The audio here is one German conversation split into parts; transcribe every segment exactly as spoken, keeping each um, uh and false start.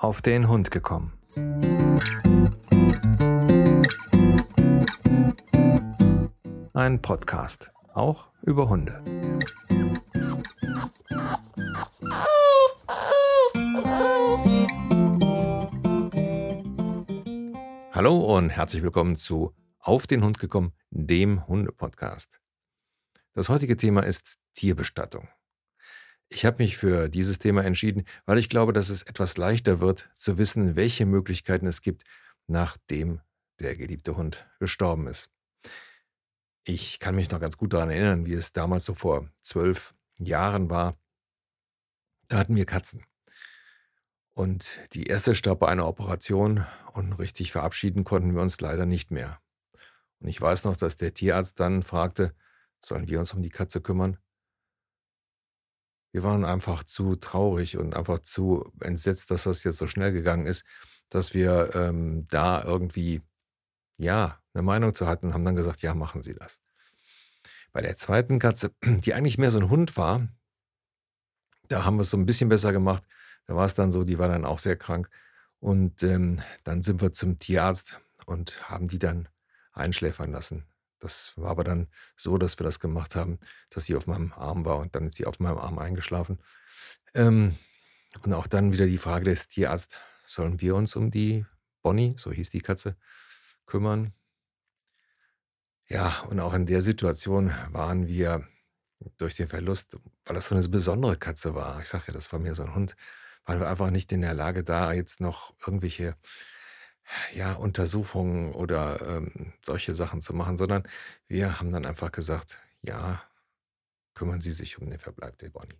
Auf den Hund gekommen. Ein Podcast, auch über Hunde. Hallo und herzlich willkommen zu Auf den Hund gekommen, dem Hunde-Podcast. Das heutige Thema ist Tierbestattung. Ich habe mich für dieses Thema entschieden, weil ich glaube, dass es etwas leichter wird, zu wissen, welche Möglichkeiten es gibt, nachdem der geliebte Hund gestorben ist. Ich kann mich noch ganz gut daran erinnern, wie es damals so vor zwölf Jahren war. Da hatten wir Katzen. Und die erste starb bei einer Operation und richtig verabschieden konnten wir uns leider nicht mehr. Und ich weiß noch, dass der Tierarzt dann fragte, sollen wir uns um die Katze kümmern? Wir waren einfach zu traurig und einfach zu entsetzt, dass das jetzt so schnell gegangen ist, dass wir ähm, da irgendwie, ja, eine Meinung zu hatten und haben dann gesagt, ja, machen Sie das. Bei der zweiten Katze, die eigentlich mehr so ein Hund war, da haben wir es so ein bisschen besser gemacht. Da war es dann so, die war dann auch sehr krank. Und ähm, dann sind wir zum Tierarzt und haben die dann einschläfern lassen. Das war aber dann so, dass wir das gemacht haben, dass sie auf meinem Arm war und dann ist sie auf meinem Arm eingeschlafen. Ähm, und auch dann wieder die Frage des Tierarztes, sollen wir uns um die Bonnie, so hieß die Katze, kümmern? Ja, und auch in der Situation waren wir durch den Verlust, weil das so eine besondere Katze war, ich sage ja, das war mir so ein Hund, waren wir einfach nicht in der Lage, da jetzt noch irgendwelche, ja, Untersuchungen oder ähm, solche Sachen zu machen, sondern wir haben dann einfach gesagt, ja, kümmern Sie sich um den Verbleib der Bonnie.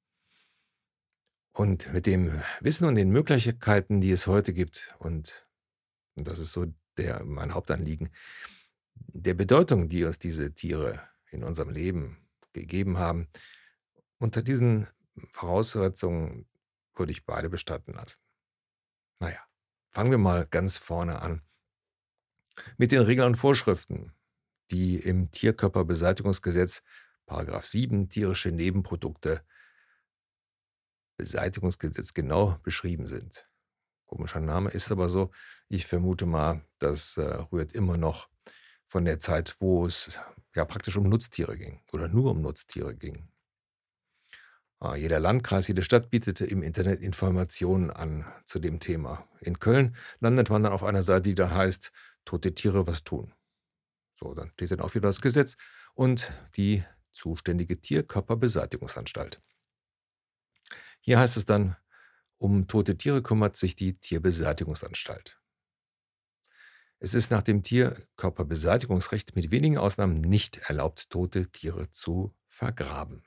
Und mit dem Wissen und den Möglichkeiten, die es heute gibt, und, und das ist so der, mein Hauptanliegen, der Bedeutung, die uns diese Tiere in unserem Leben gegeben haben, unter diesen Voraussetzungen würde ich beide bestatten lassen. Naja, fangen wir mal ganz vorne an. Mit den Regeln und Vorschriften, die im Tierkörperbeseitigungsgesetz Paragraph sieben tierische Nebenprodukte Beseitigungsgesetz genau beschrieben sind. Komischer Name, ist aber so. Ich vermute mal, das äh, rührt immer noch von der Zeit, wo es ja praktisch um Nutztiere ging oder nur um Nutztiere ging. Ah, jeder Landkreis, jede Stadt bietete im Internet Informationen an zu dem Thema. In Köln landet man dann auf einer Seite, die da heißt, tote Tiere was tun. So, dann steht dann auch wieder das Gesetz und die zuständige Tierkörperbeseitigungsanstalt. Hier heißt es dann, um tote Tiere kümmert sich die Tierbeseitigungsanstalt. Es ist nach dem Tierkörperbeseitigungsrecht mit wenigen Ausnahmen nicht erlaubt, tote Tiere zu vergraben.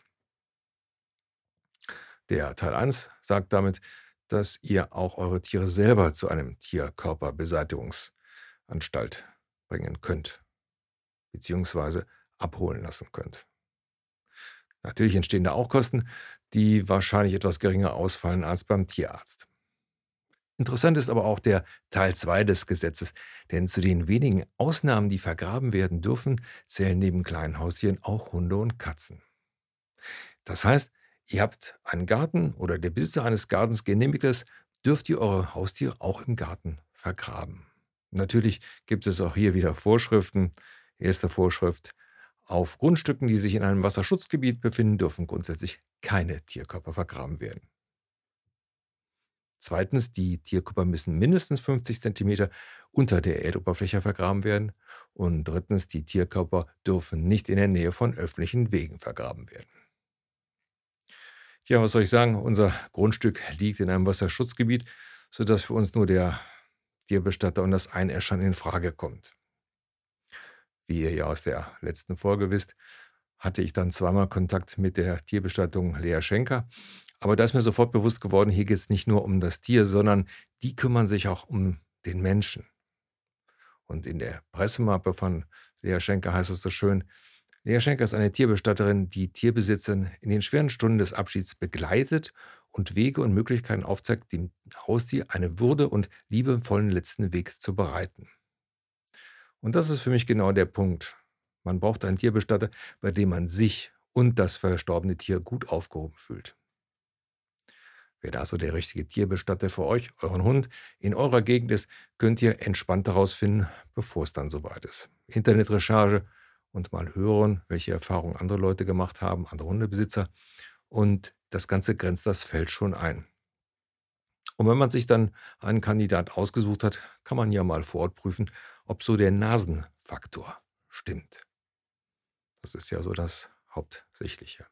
Der Teil eins sagt damit, dass ihr auch eure Tiere selber zu einem Tierkörperbeseitigungsanstalt bringen könnt, beziehungsweise abholen lassen könnt. Natürlich entstehen da auch Kosten, die wahrscheinlich etwas geringer ausfallen als beim Tierarzt. Interessant ist aber auch der Teil zwei des Gesetzes, denn zu den wenigen Ausnahmen, die vergraben werden dürfen, zählen neben kleinen Haustieren auch Hunde und Katzen. Das heißt, ihr habt einen Garten oder der Besitzer eines Gartens genehmigt es, dürft ihr eure Haustiere auch im Garten vergraben. Natürlich gibt es auch hier wieder Vorschriften. Erste Vorschrift: Auf Grundstücken, die sich in einem Wasserschutzgebiet befinden, dürfen grundsätzlich keine Tierkörper vergraben werden. Zweitens, die Tierkörper müssen mindestens fünfzig Zentimeter unter der Erdoberfläche vergraben werden. Und drittens, die Tierkörper dürfen nicht in der Nähe von öffentlichen Wegen vergraben werden. Ja, was soll ich sagen? Unser Grundstück liegt in einem Wasserschutzgebiet, sodass für uns nur der Tierbestatter und das Einäschern in Frage kommt. Wie ihr ja aus der letzten Folge wisst, hatte ich dann zweimal Kontakt mit der Tierbestattung Lea Schenker. Aber da ist mir sofort bewusst geworden, hier geht es nicht nur um das Tier, sondern die kümmern sich auch um den Menschen. Und in der Pressemappe von Lea Schenker heißt es so schön: Lea Schenker ist eine Tierbestatterin, die Tierbesitzern in den schweren Stunden des Abschieds begleitet und Wege und Möglichkeiten aufzeigt, dem Haustier eine würde- und liebevollen letzten Weg zu bereiten. Und das ist für mich genau der Punkt. Man braucht einen Tierbestatter, bei dem man sich und das verstorbene Tier gut aufgehoben fühlt. Wer da so der richtige Tierbestatter für euch, euren Hund in eurer Gegend ist, könnt ihr entspannt herausfinden, bevor es dann soweit ist. Internetrecherche und mal hören, welche Erfahrungen andere Leute gemacht haben, andere Hundebesitzer. Und das Ganze grenzt das Feld schon ein. Und wenn man sich dann einen Kandidat ausgesucht hat, kann man ja mal vor Ort prüfen, ob so der Nasenfaktor stimmt. Das ist ja so das Hauptsächliche.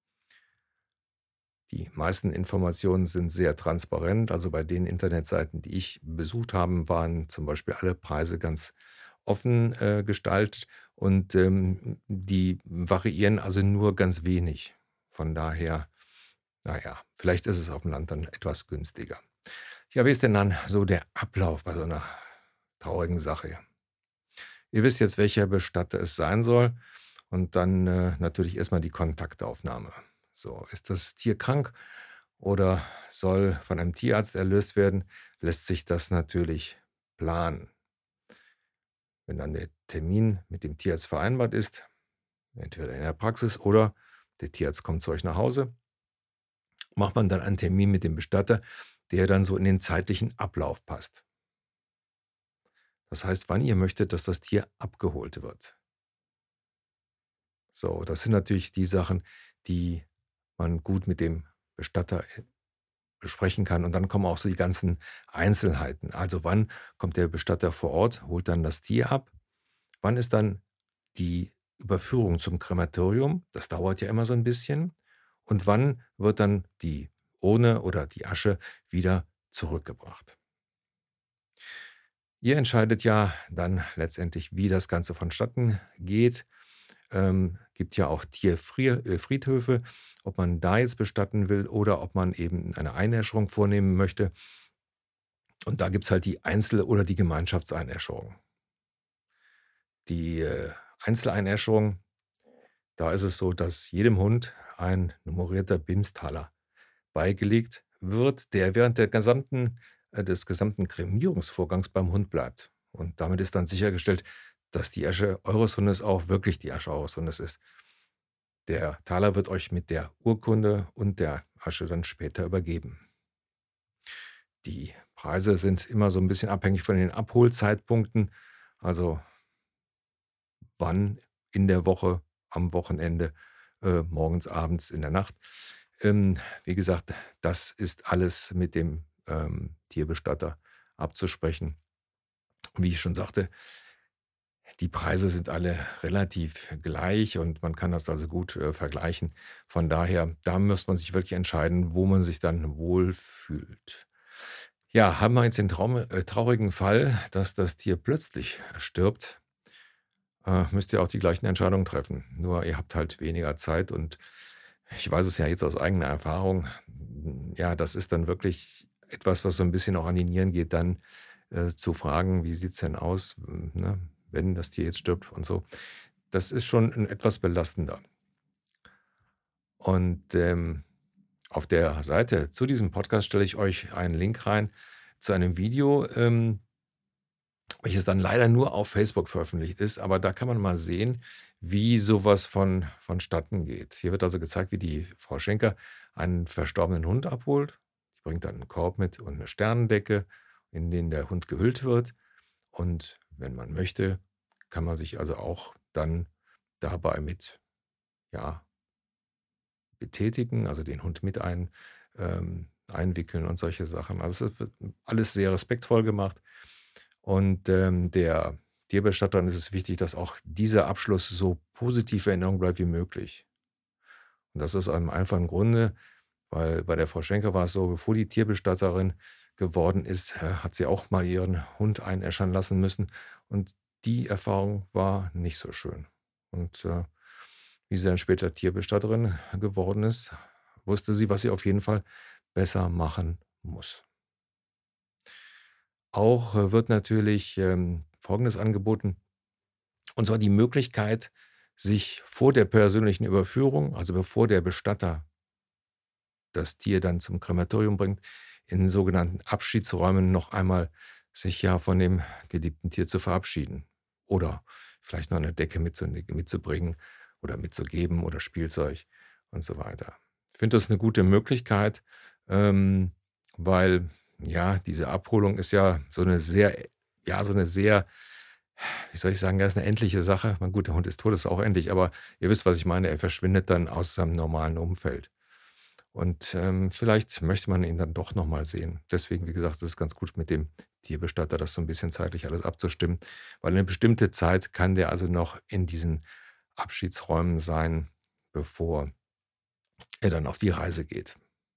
Die meisten Informationen sind sehr transparent. Also bei den Internetseiten, die ich besucht habe, waren zum Beispiel alle Preise ganz offen äh, gestaltet und ähm, die variieren also nur ganz wenig. Von daher, naja, vielleicht ist es auf dem Land dann etwas günstiger. Ja, wie ist denn dann so der Ablauf bei so einer traurigen Sache? Ihr wisst jetzt, welcher Bestatter es sein soll und dann äh, natürlich erstmal die Kontaktaufnahme. So, ist das Tier krank oder soll von einem Tierarzt erlöst werden, lässt sich das natürlich planen. Wenn dann der Termin mit dem Tierarzt vereinbart ist, entweder in der Praxis oder der Tierarzt kommt zu euch nach Hause, macht man dann einen Termin mit dem Bestatter, der dann so in den zeitlichen Ablauf passt. Das heißt, wann ihr möchtet, dass das Tier abgeholt wird. So, das sind natürlich die Sachen, die man gut mit dem Bestatter äh, besprechen kann. Und dann kommen auch so die ganzen Einzelheiten. Also wann kommt der Bestatter vor Ort, holt dann das Tier ab? Wann ist dann die Überführung zum Krematorium? Das dauert ja immer so ein bisschen. Und wann wird dann die Urne oder die Asche wieder zurückgebracht? Ihr entscheidet ja dann letztendlich, wie das Ganze vonstatten geht. Ähm, gibt ja auch Tierfrier äh, Friedhöfe, ob man da jetzt bestatten will oder ob man eben eine Einäscherung vornehmen möchte. Und da gibt's halt die Einzel oder die Gemeinschaftseinäscherung. Die, äh, Einzeleinäscherung, da ist es so, dass jedem Hund ein nummerierter Bimstaler beigelegt wird, der während der gesamten äh, des gesamten Kremierungsvorgangs beim Hund bleibt. Und damit ist dann sichergestellt, dass die Asche eures Hundes auch wirklich die Asche eures Hundes ist. Der Taler wird euch mit der Urkunde und der Asche dann später übergeben. Die Preise sind immer so ein bisschen abhängig von den Abholzeitpunkten, also wann in der Woche, am Wochenende, äh, morgens, abends, in der Nacht. Ähm, wie gesagt, das ist alles mit dem, ähm, Tierbestatter abzusprechen. Wie ich schon sagte, die Preise sind alle relativ gleich und man kann das also gut, äh, vergleichen. Von daher, da muss man sich wirklich entscheiden, wo man sich dann wohlfühlt. Ja, haben wir jetzt den Traum äh, traurigen Fall, dass das Tier plötzlich stirbt, äh, müsst ihr auch die gleichen Entscheidungen treffen. Nur ihr habt halt weniger Zeit und ich weiß es ja jetzt aus eigener Erfahrung, hm, ja, das ist dann wirklich etwas, was so ein bisschen auch an die Nieren geht, dann, äh, zu fragen: „Wie sieht's denn aus, hm, ne, wenn das Tier jetzt stirbt?“ und so. Das ist schon 'n etwas belastender. Und, ähm, auf der Seite zu diesem Podcast stelle ich euch einen Link rein zu einem Video, ähm welches dann leider nur auf Facebook veröffentlicht ist, aber da kann man mal sehen, wie sowas von vonstatten geht. Hier wird also gezeigt, wie die Frau Schenker einen verstorbenen Hund abholt. Die bringt dann einen Korb mit und eine Sternendecke, in den der Hund gehüllt wird. Und wenn man möchte, kann man sich also auch dann dabei mit, ja, betätigen, also den Hund mit ein ähm, einwickeln und solche Sachen. Also, es wird alles sehr respektvoll gemacht. Und, ähm, der Tierbestatterin ist es wichtig, dass auch dieser Abschluss so positiv in Erinnerung bleibt wie möglich. Und das aus einem einfachen Grunde, weil bei der Frau Schenker war es so, bevor die Tierbestatterin geworden ist, äh, hat sie auch mal ihren Hund einäschern lassen müssen. Und die Erfahrung war nicht so schön. Und, äh, wie sie dann später Tierbestatterin geworden ist, wusste sie, was sie auf jeden Fall besser machen muss. Auch, äh, wird natürlich, ähm, Folgendes angeboten. Und zwar die Möglichkeit, sich vor der persönlichen Überführung, also bevor der Bestatter das Tier dann zum Krematorium bringt, in sogenannten Abschiedsräumen noch einmal sich ja von dem geliebten Tier zu verabschieden. Oder vielleicht noch eine Decke mitzu mitzubringen oder mitzugeben oder Spielzeug und so weiter. Ich finde das eine gute Möglichkeit, ähm, weil, ja, diese Abholung ist ja so eine sehr ja, so eine sehr, wie soll ich sagen, ja, ist 'ne endliche Sache. Na gut, der Hund ist tot, ist auch endlich, aber ihr wisst, was ich meine. Er verschwindet dann aus seinem normalen Umfeld. Und, ähm, vielleicht möchte man ihn dann doch noch mal sehen. Deswegen, wie gesagt, ist es ganz gut mit dem Tierbestatter, das so ein bisschen zeitlich alles abzustimmen, weil eine bestimmte Zeit kann der also noch in diesen Abschiedsräumen sein, bevor er dann auf die Reise geht.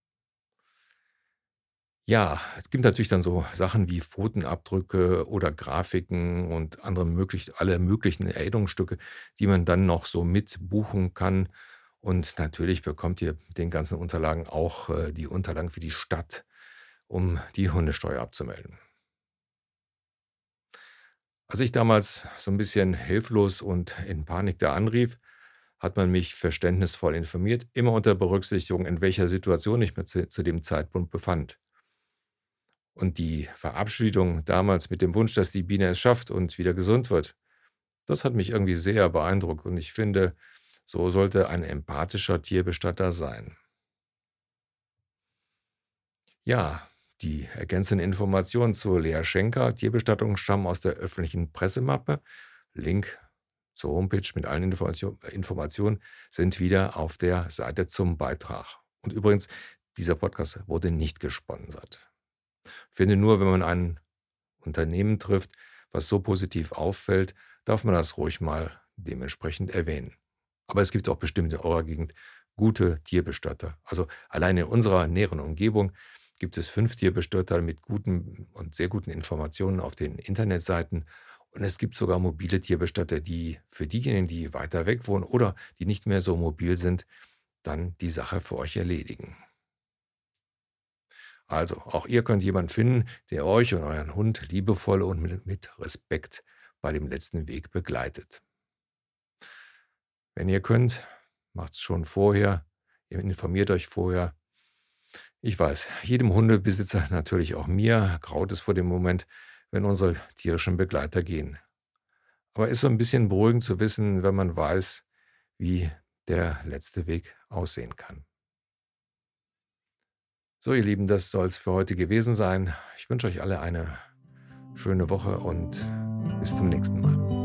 Ja, es gibt natürlich dann so Sachen wie Pfotenabdrücke oder Grafiken und andere möglich alle möglichen Erinnerungsstücke, die man dann noch so mit buchen kann. Und natürlich bekommt ihr mit den ganzen Unterlagen auch, äh, die Unterlagen für die Stadt, um die Hundesteuer abzumelden. Als ich damals so ein bisschen hilflos und in Panik da anrief, hat man mich verständnisvoll informiert, immer unter Berücksichtigung, in welcher Situation ich mich zu zu dem Zeitpunkt befand. Und die Verabschiedung damals mit dem Wunsch, dass die Biene es schafft und wieder gesund wird, das hat mich irgendwie sehr beeindruckt und ich finde, so sollte ein empathischer Tierbestatter sein. Ja, die ergänzenden Informationen zu Lea Schenker Tierbestattung stammen aus der öffentlichen Pressemappe. Link zur Homepage mit allen Information, Informationen sind wieder auf der Seite zum Beitrag. Und übrigens, dieser Podcast wurde nicht gesponsert. Ich finde nur, wenn man ein Unternehmen trifft, was so positiv auffällt, darf man das ruhig mal dementsprechend erwähnen. Aber es gibt auch bestimmt in eurer Gegend gute Tierbestatter. Also allein in unserer näheren Umgebung gibt es fünf Tierbestatter mit guten und sehr guten Informationen auf den Internetseiten. Und es gibt sogar mobile Tierbestatter, die für diejenigen, die weiter weg wohnen oder die nicht mehr so mobil sind, dann die Sache für euch erledigen. Also, auch ihr könnt jemanden finden, der euch und euren Hund liebevoll und mit mit Respekt bei dem letzten Weg begleitet. Wenn ihr könnt, macht's schon vorher, ihr informiert euch vorher. Ich weiß, jedem Hundebesitzer, natürlich auch mir, graut es vor dem Moment, wenn unsere tierischen Begleiter gehen. Aber ist so ein bisschen beruhigend zu wissen, wenn man weiß, wie der letzte Weg aussehen kann. So, ihr Lieben, das soll es für heute gewesen sein. Ich wünsche euch alle eine schöne Woche und bis zum nächsten Mal.